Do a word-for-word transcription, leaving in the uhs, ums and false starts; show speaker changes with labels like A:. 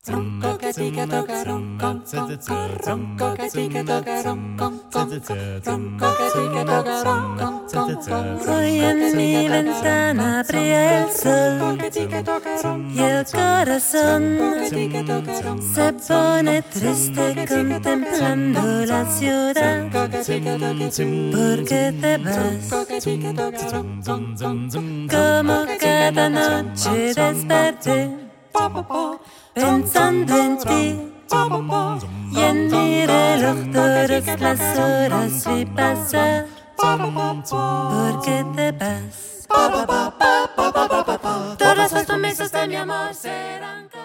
A: Ronco que ti que toca ronco, ronco que ti que toca ronco, ronco que ti que toca ronco.
B: Hoy en mi ventana brilla el sol y el corazón se pone triste contemplando la ciudad. Porque te vas, como cada noche desperté pensando en ti, y en mi reloj todas las horas vi pasar. Porque te vas, todas las promesas de mi amor serán